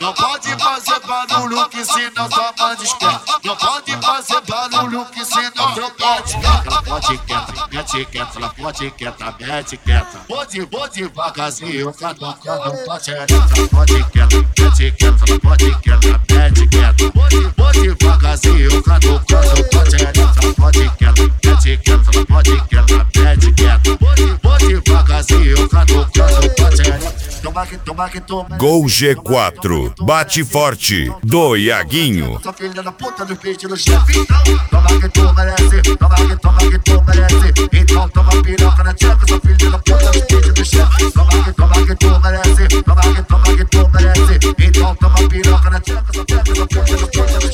Não pode fazer barulho que senão toma desperta. Não pode fazer barulho que senão teu pai desperta. Ela pode quieta, mete quieta, ela pode quieta, mete quieta. Vou devagarzinho, caducando tua xereca. Pode quieta, mete quieta, ela pode quieta, mete quieta. Vou devagarzinho, caducando tua xereca. Pode quieta, mete quieta, ela pode quieta, mete quieta. Vou devagarzinho, caducando tua xereca. Toma que toma. Gol G4, bate forte, do Iaguinho. Sua filha da puta do peito do chefe. Toma que tu merece, toma que tu merece. Então toma piroca na tcheca, sua filha da puta do peito do chefe. Toma que tu merece, toma que tu merece. Então toma piroca na tcheca, sua filha da puta do